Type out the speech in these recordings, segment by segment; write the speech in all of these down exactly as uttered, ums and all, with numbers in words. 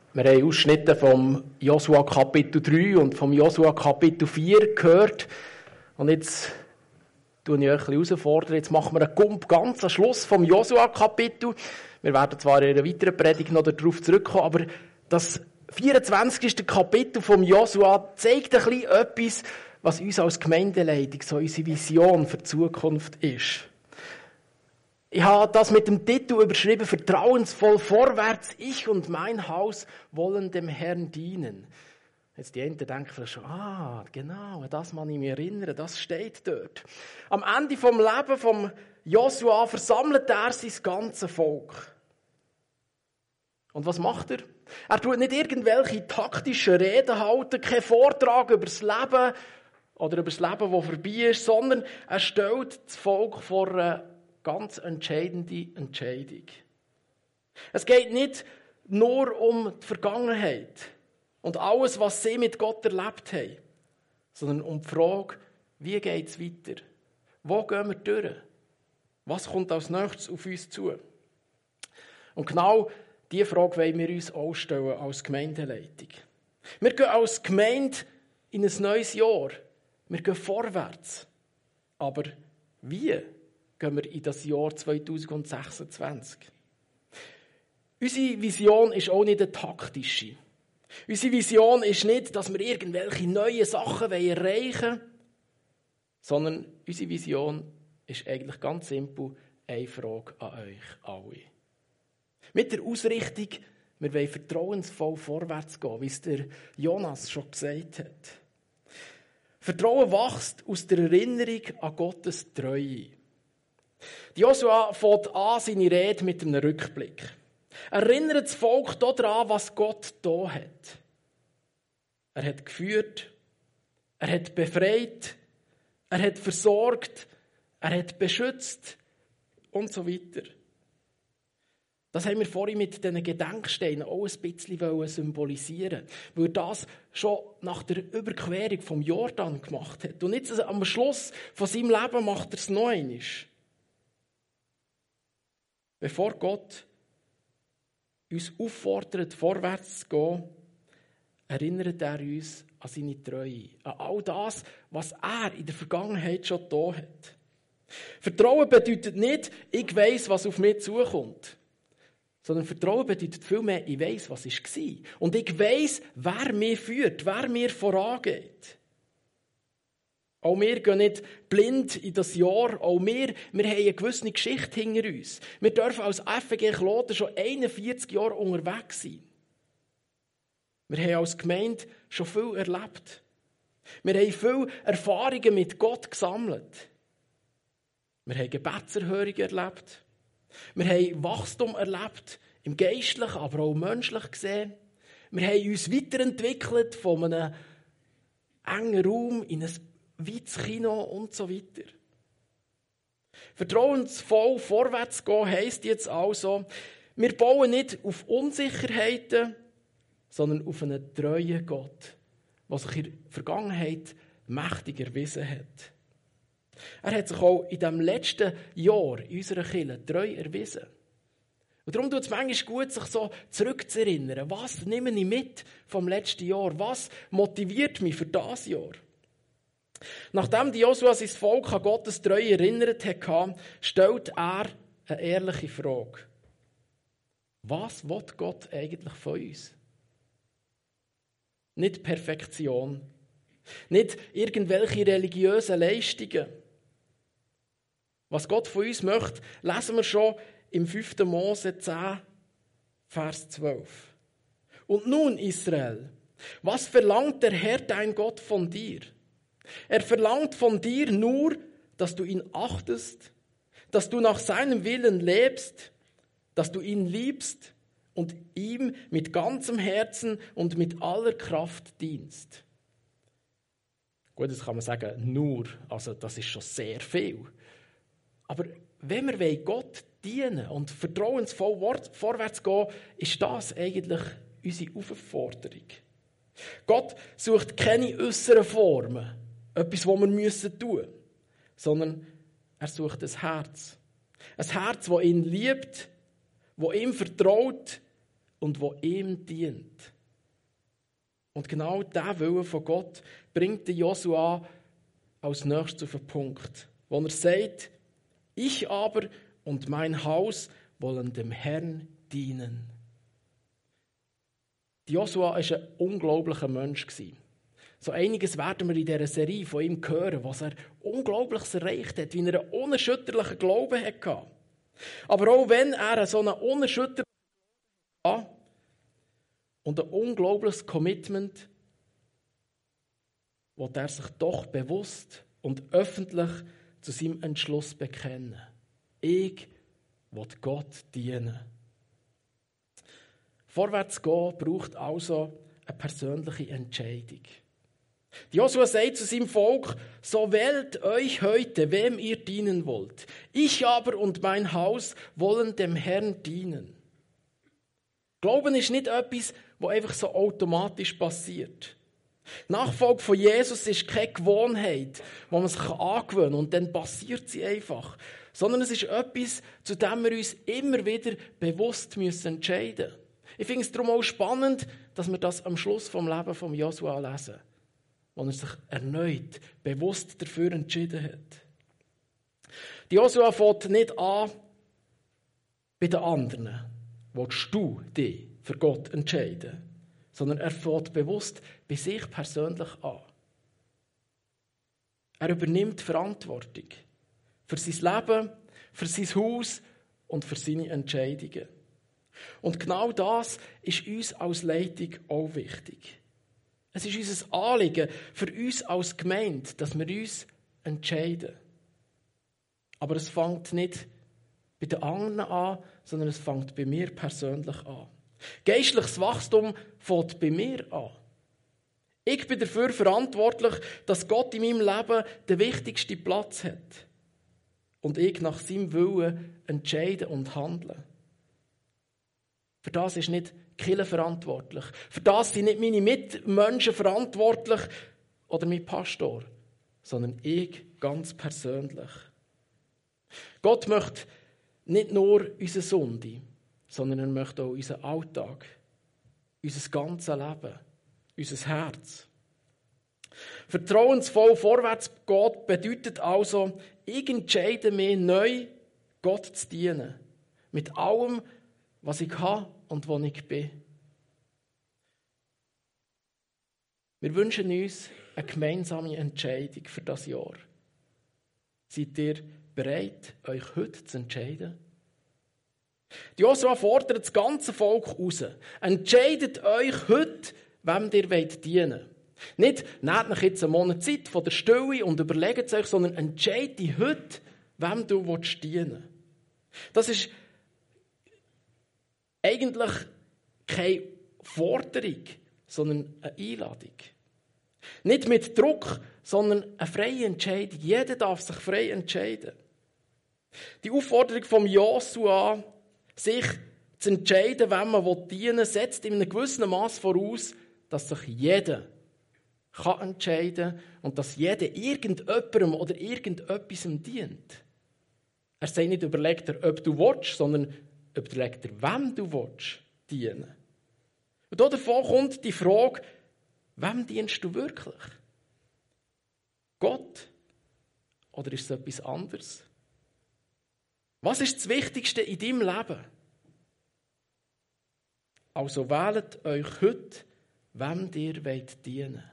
Wir haben Ausschnitte vom Josua Kapitel drei und vom Josua Kapitel vier gehört. Und jetzt tue ich euch ein bisschen herausfordern. Jetzt machen wir einen ganz am Schluss vom Josua Kapitel. Wir werden zwar in einer weiteren Predigt noch darauf zurückkommen, aber das vierundzwanzigste Kapitel vom Josua zeigt ein bisschen etwas, was uns als Gemeindeleitung so unsere Vision für die Zukunft ist. Ich habe das mit dem Titel überschrieben, vertrauensvoll vorwärts, ich und mein Haus wollen dem Herrn dienen. Jetzt die einen denken vielleicht schon, ah, genau, das kann ich mich erinnern, das steht dort. Am Ende vom Leben vom Josua versammelt er sein ganzes Volk. Und was macht er? Er tut nicht irgendwelche taktischen Reden halten, keinen Vortrag über das Leben oder über das Leben, das vorbei ist, sondern er stellt das Volk vor eine ganz entscheidende Entscheidung. Es geht nicht nur um die Vergangenheit und alles, was sie mit Gott erlebt haben, sondern um die Frage, wie geht es weiter? Wo gehen wir durch? Was kommt als nächstes auf uns zu? Und genau diese Frage wollen wir uns auch stellen als Gemeindeleitung. Wir gehen als Gemeinde in ein neues Jahr. Wir gehen vorwärts. Aber wie gehen wir in das Jahr zweitausendsechsundzwanzig? Unsere Vision ist auch nicht eine taktische. Unsere Vision ist nicht, dass wir irgendwelche neuen Sachen erreichen wollen, sondern unsere Vision ist eigentlich ganz simpel eine Frage an euch alle. Mit der Ausrichtung, wir wollen vertrauensvoll vorwärts gehen, wie es der Jonas schon gesagt hat. Vertrauen wächst aus der Erinnerung an Gottes Treue. Josua fängt an seine Rede mit einem Rückblick. Er erinnert das Volk daran, was Gott da hat. Er hat geführt, er hat befreit, er hat versorgt, er hat beschützt und so weiter. Das haben wir vorhin mit diesen Gedenksteinen auch ein bisschen symbolisieren, weil er das schon nach der Überquerung vom Jordan gemacht hat. Und jetzt am Schluss von seinem Leben macht er es noch einmal. Bevor Gott uns auffordert, vorwärts zu gehen, erinnert er uns an seine Treue, an all das, was er in der Vergangenheit schon getan hat. Vertrauen bedeutet nicht, ich weiss, was auf mich zukommt. Sondern Vertrauen bedeutet vielmehr, ich weiss, was war. Und ich weiss, wer mich führt, wer mir vorangeht. Auch wir gehen nicht blind in das Jahr. Auch wir, wir haben eine gewisse Geschichte hinter uns. Wir dürfen als F G Kloten schon einundvierzig Jahre unterwegs sein. Wir haben als Gemeinde schon viel erlebt. Wir haben viele Erfahrungen mit Gott gesammelt. Wir haben Gebetserhörungen erlebt. Wir haben Wachstum erlebt, im Geistlichen, aber auch menschlich gesehen. Wir haben uns weiterentwickelt von einem engen Raum in ein weites Kino und so weiter. Vertrauensvoll vorwärts gehen heisst jetzt also, wir bauen nicht auf Unsicherheiten, sondern auf einen treuen Gott, der sich in der Vergangenheit mächtig erwiesen hat. Er hat sich auch in dem letzten Jahr in unserer Kirche treu erwiesen. Und darum tut es manchmal gut, sich so zurückzuerinnern. Was nehme ich mit vom letzten Jahr? Was motiviert mich für das Jahr? Nachdem Josua sein Volk an Gottes Treue erinnert hat, stellt er eine ehrliche Frage. Was will Gott eigentlich von uns? Nicht Perfektion, nicht irgendwelche religiösen Leistungen. Was Gott von uns möchte, lesen wir schon im fünften Mose zehn, Vers zwölf. Und nun, Israel, was verlangt der Herr, dein Gott, von dir? Er verlangt von dir nur, dass du ihn achtest, dass du nach seinem Willen lebst, dass du ihn liebst und ihm mit ganzem Herzen und mit aller Kraft dienst. Gut, das kann man sagen, nur, also das ist schon sehr viel. Aber wenn wir Gott dienen und vertrauensvoll vorwärts gehen, ist das eigentlich unsere Aufforderung. Gott sucht keine äußeren Formen, etwas, was wir tun müssen, sondern er sucht ein Herz. Ein Herz, das ihn liebt, das ihm vertraut und wo ihm dient. Und genau dieser Wille von Gott bringt Josua als nächstes auf den Punkt, wo er sagt, ich aber und mein Haus wollen dem Herrn dienen. Josua war ein unglaublicher Mensch. So einiges werden wir in dieser Serie von ihm hören, was er Unglaubliches erreicht hat, wie er einen unerschütterlichen Glauben hatte. Aber auch wenn er so einen unerschütterlichen Glauben hatte und ein unglaubliches Commitment, will er sich doch bewusst und öffentlich zu seinem Entschluss bekennen. Ich will Gott dienen. Vorwärts gehen braucht also eine persönliche Entscheidung. Josua sagt zu seinem Volk, so wählt euch heute, wem ihr dienen wollt. Ich aber und mein Haus wollen dem Herrn dienen. Glauben ist nicht etwas, was einfach so automatisch passiert. Nachfolge von Jesus ist keine Gewohnheit, wo man sich angewöhnen kann und dann passiert sie einfach. Sondern es ist etwas, zu dem wir uns immer wieder bewusst entscheiden müssen. Ich finde es darum auch spannend, dass wir das am Schluss vom Leben von Josua lesen, wo er sich erneut bewusst dafür entschieden hat. Die Josua fängt nicht an bei den anderen. Willst du dich für Gott entscheiden? Sondern er fängt bewusst bei sich persönlich an. Er übernimmt Verantwortung für sein Leben, für sein Haus und für seine Entscheidungen. Und genau das ist uns als Leitung auch wichtig. Es ist unser Anliegen für uns als Gemeinde, dass wir uns entscheiden. Aber es fängt nicht bei den anderen an, sondern es fängt bei mir persönlich an. Geistliches Wachstum fängt bei mir an. Ich bin dafür verantwortlich, dass Gott in meinem Leben den wichtigsten Platz hat. Und ich nach seinem Willen entscheide und handle. Für das ist nicht die Kirche verantwortlich. Für das sind nicht meine Mitmenschen verantwortlich oder mein Pastor, sondern ich ganz persönlich. Gott möchte nicht nur unsere Sünde, sondern er möchte auch unseren Alltag, unser ganzes Leben, unser Herz. Vertrauensvoll vorwärts gehen bedeutet also, ich entscheide mich neu, Gott zu dienen. Mit allem, was ich habe und wo ich bin. Wir wünschen uns eine gemeinsame Entscheidung für das Jahr. Seid ihr bereit, euch heute zu entscheiden? Die Josua fordert das ganze Volk raus. Entscheidet euch heute, wem ihr dienen wollt. Nicht, nehmt euch jetzt einen Monat Zeit von der Stille und überlegt es euch, sondern entscheidet heute, wem du dienen willst. Das ist eigentlich keine Forderung, sondern eine Einladung. Nicht mit Druck, sondern eine freie Entscheidung. Jeder darf sich frei entscheiden. Die Aufforderung von Josua, sich zu entscheiden, wem man dienen will, setzt in einem gewissen Maß voraus, dass sich jeder kann entscheiden kann und dass jeder irgendjemandem oder irgendetwas dient. Er sagt nicht, überlegt er, ob du willst, sondern überlegt er, wem du willst dienen. Und davon kommt die Frage, wem dienst du wirklich? Gott? Oder ist es etwas anderes? Was ist das Wichtigste in deinem Leben? Also wählt euch heute, wem ihr dienen wollt.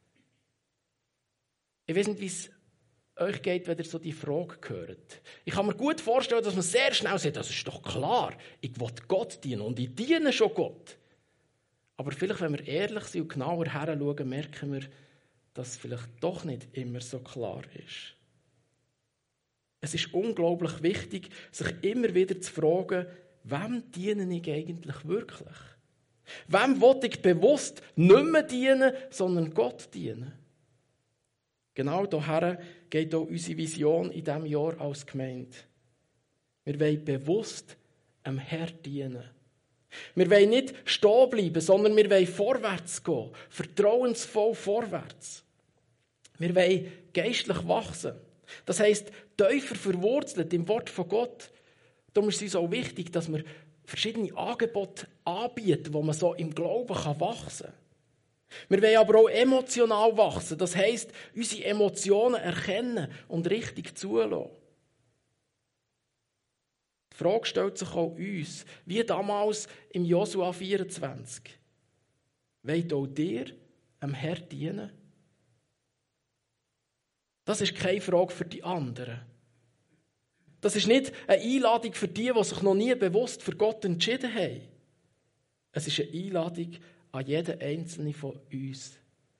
Ich weiß nicht, wie es euch geht, wenn ihr so die Frage hört. Ich kann mir gut vorstellen, dass man sehr schnell sagt, das ist doch klar, ich will Gott dienen und ich diene schon Gott. Aber vielleicht, wenn wir ehrlich sind und genauer hinschauen, merken wir, dass es vielleicht doch nicht immer so klar ist. Es ist unglaublich wichtig, sich immer wieder zu fragen, wem diene ich eigentlich wirklich? Wem will ich bewusst nicht mehr dienen, sondern Gott dienen? Genau daher geht auch unsere Vision in diesem Jahr als Gemeinde. Wir wollen bewusst dem Herrn dienen. Wir wollen nicht stehen bleiben, sondern wir wollen vorwärts gehen, vertrauensvoll vorwärts. Wir wollen geistlich wachsen. Das heisst, tiefer verwurzelt im Wort von Gott. Darum ist es uns auch wichtig, dass wir verschiedene Angebote anbieten, wo man so im Glauben wachsen kann. Wir wollen aber auch emotional wachsen. Das heisst, unsere Emotionen erkennen und richtig zulassen. Die Frage stellt sich auch uns, wie damals im Josua vierundzwanzig. Wollt auch dir dem Herrn dienen? Das ist keine Frage für die anderen. Das ist nicht eine Einladung für die, die sich noch nie bewusst für Gott entschieden haben. Es ist eine Einladung an jeden Einzelnen von uns.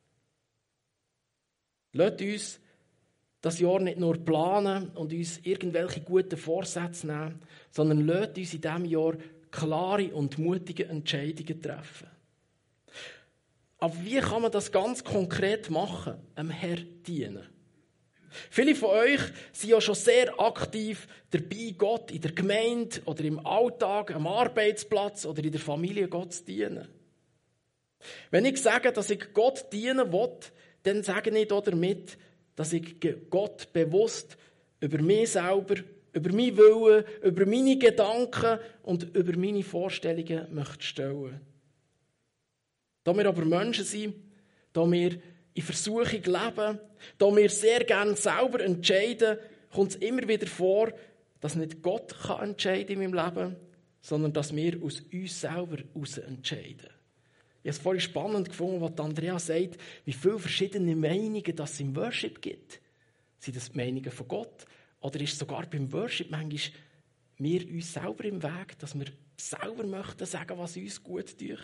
Lasst uns das Jahr nicht nur planen und uns irgendwelche guten Vorsätze nehmen, sondern lasst uns in diesem Jahr klare und mutige Entscheidungen treffen. Aber wie kann man das ganz konkret machen? Dem Herrn dienen. Viele von euch sind ja schon sehr aktiv dabei, Gott in der Gemeinde oder im Alltag, am Arbeitsplatz oder in der Familie Gott zu dienen. Wenn ich sage, dass ich Gott dienen will, dann sage ich auch damit, dass ich Gott bewusst über mich selber, über meinen Willen, über meine Gedanken und über meine Vorstellungen möchte stellen. Da wir aber Menschen sind, da wir in Versuchung leben, da wir sehr gerne selber entscheiden, kommt es immer wieder vor, dass nicht Gott kann entscheiden in meinem Leben, sondern dass wir aus uns selber heraus entscheiden. Ich habe es vorhin spannend gefunden, was Andrea sagt, wie viele verschiedene Meinungen es im Worship gibt. Sind das die Meinungen von Gott? Oder ist sogar beim Worship manchmal wir uns selber im Weg, dass wir selber möchten sagen, was uns gut tut?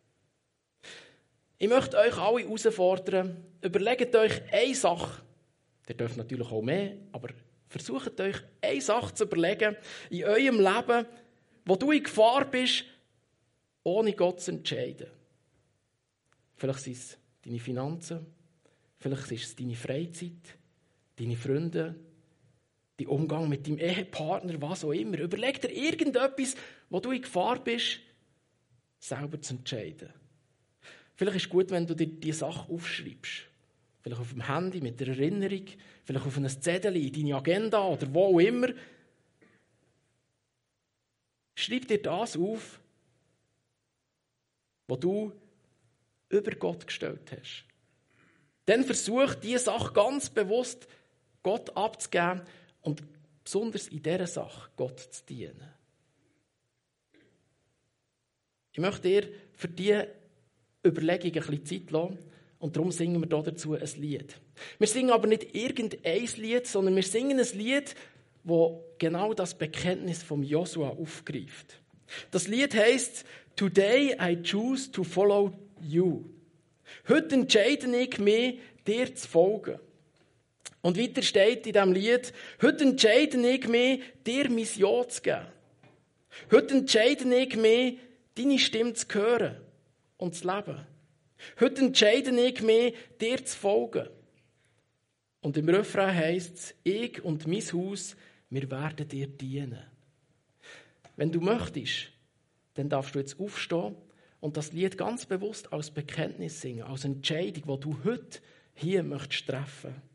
Ich möchte euch alle herausfordern, überlegt euch eine Sache, ihr dürft natürlich auch mehr, aber versucht euch eine Sache zu überlegen in eurem Leben, wo du in Gefahr bist, ohne Gott zu entscheiden. Vielleicht sind es deine Finanzen, vielleicht ist es deine Freizeit, deine Freunde, dein Umgang mit deinem Ehepartner, was auch immer. Überleg dir irgendetwas, wo du in Gefahr bist, selber zu entscheiden. Vielleicht ist es gut, wenn du dir diese Sache aufschreibst. Vielleicht auf dem Handy mit der Erinnerung, vielleicht auf einem Zettel in deine Agenda oder wo auch immer. Schreib dir das auf, was du über Gott gestellt hast. Dann versuch, diese Sache ganz bewusst Gott abzugeben und besonders in dieser Sache Gott zu dienen. Ich möchte dir für diese Überlegung ein bisschen Zeit lassen und darum singen wir dazu ein Lied. Wir singen aber nicht irgendein Lied, sondern wir singen ein Lied, das genau das Bekenntnis von Josua aufgreift. Das Lied heisst «Today I choose to follow you». Heute entscheide ich mich, dir zu folgen. Und weiter steht in diesem Lied, heute entscheide ich mich, dir mein Ja zu geben. Heute entscheide ich mich, deine Stimme zu hören und zu leben. Heute entscheide ich mich, dir zu folgen. Und im Refrain heisst es, ich und mein Haus, wir werden dir dienen. Wenn du möchtest, dann darfst du jetzt aufstehen und das Lied ganz bewusst als Bekenntnis singen, als Entscheidung, die du heute hier möchtest treffen.